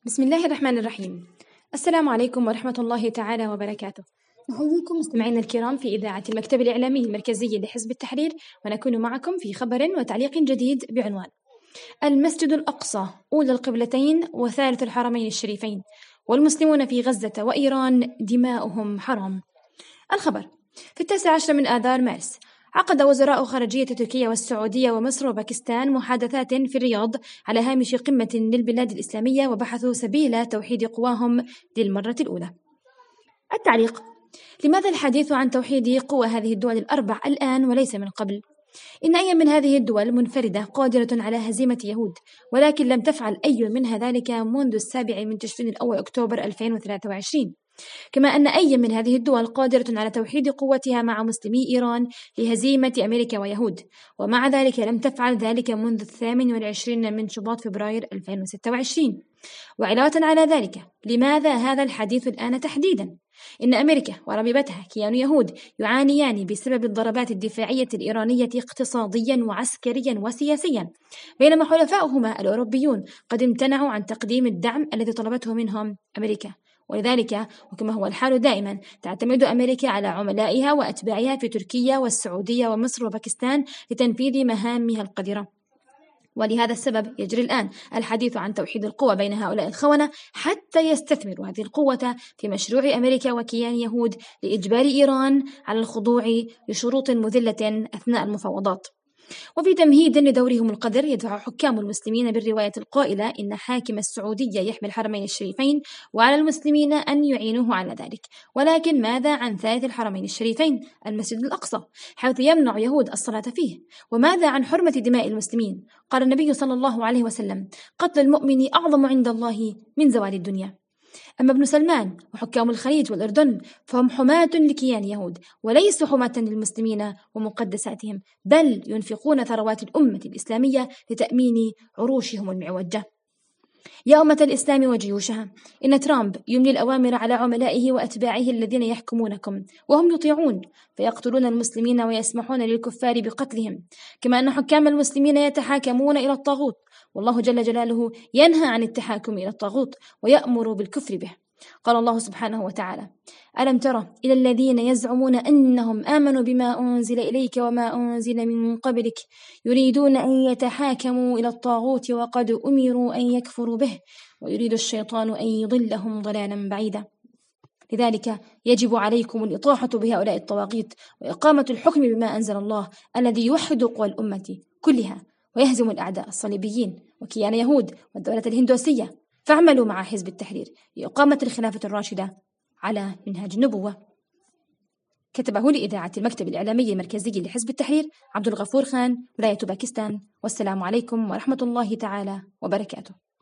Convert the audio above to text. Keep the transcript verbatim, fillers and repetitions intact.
بسم الله الرحمن الرحيم. السلام عليكم ورحمة الله تعالى وبركاته. نحييكم مستمعينا الكرام في إذاعة المكتب الإعلامي المركزي لحزب التحرير، ونكون معكم في خبر وتعليق جديد بعنوان: المسجد الأقصى أولى القبلتين وثالث الحرمين الشريفين، والمسلمون في غزة وإيران دماؤهم حرام. الخبر: في التاسع عشر من آذار مارس عقد وزراء خارجية تركيا والسعودية ومصر وباكستان محادثات في الرياض على هامش قمة للبلاد الإسلامية، وبحثوا سبيل توحيد قواهم للمرة الأولى. التعليق: لماذا الحديث عن توحيد قوى هذه الدول الأربع الآن وليس من قبل؟ إن أي من هذه الدول منفردة قادرة على هزيمة يهود، ولكن لم تفعل أي منها ذلك منذ السابع من تشرين الأول أكتوبر ألفين وثلاثة وعشرين. كما أن أي من هذه الدول قادرة على توحيد قوتها مع مسلمي إيران لهزيمة أمريكا ويهود، ومع ذلك لم تفعل ذلك منذ الثامن والعشرين من شباط فبراير ألفين وستة وعشرين. وعلاوة على ذلك، لماذا هذا الحديث الآن تحديدا؟ إن أمريكا وربيبتها كيان يهود يعانيان بسبب الضربات الدفاعية الإيرانية اقتصاديا وعسكريا وسياسيا، بينما حلفاؤهما الأوروبيون قد امتنعوا عن تقديم الدعم الذي طلبته منهم أمريكا. ولذلك، وكما هو الحال دائما، تعتمد أمريكا على عملائها وأتباعها في تركيا والسعودية ومصر وباكستان لتنفيذ مهامها القذرة. ولهذا السبب يجري الآن الحديث عن توحيد القوى بين هؤلاء الخونة حتى يستثمروا هذه القوة في مشروع أمريكا وكيان يهود لإجبار إيران على الخضوع لشروط مذلة أثناء المفاوضات. وفي تمهيد لدورهم القذر، يدفع حكام المسلمين بالرواية القائلة إن حاكم السعودية يحمي الحرمين الشريفين، وعلى المسلمين أن يعينوه على ذلك. ولكن ماذا عن ثالث الحرمين الشريفين المسجد الأقصى، حيث يمنع يهود الصلاة فيه؟ وماذا عن حرمة دماء المسلمين؟ قال النبي صلى الله عليه وسلم: قتل المؤمن أعظم عند الله من زوال الدنيا. أما ابن سلمان وحكام الخليج والأردن فهم حماة لكيان يهود، وليسوا حماة للمسلمين ومقدساتهم، بل ينفقون ثروات الأمة الإسلامية لتأمين عروشهم المعوجة. يا أمة الإسلام وجيوشها، إن ترامب يملي الأوامر على عملائه وأتباعه الذين يحكمونكم وهم يطيعون، فيقتلون المسلمين ويسمحون للكفار بقتلهم، كما أن حكام المسلمين يتحاكمون إلى الطاغوت، والله جل جلاله ينهى عن التحاكم إلى الطاغوت ويأمر بالكفر به. قال الله سبحانه وتعالى: ألم تر إلى الذين يزعمون أنهم آمنوا بما أنزل إليك وما أنزل من قبلك يريدون أن يتحاكموا إلى الطاغوت وقد أمروا أن يكفروا به ويريد الشيطان أن يضلهم ضلالا بعيدا. لذلك يجب عليكم الإطاحة بهؤلاء الطواغيت وإقامة الحكم بما أنزل الله الذي يوحد قوى الأمة كلها ويهزم الأعداء الصليبيين وكيان يهود والدولة الهندوسية. فاعملوا مع حزب التحرير لإقامة الخلافة الراشدة على منهاج النبوة. كتبه لإذاعة المكتب الإعلامي المركزي لحزب التحرير عبد الغفور خان، ولاية باكستان. والسلام عليكم ورحمة الله تعالى وبركاته.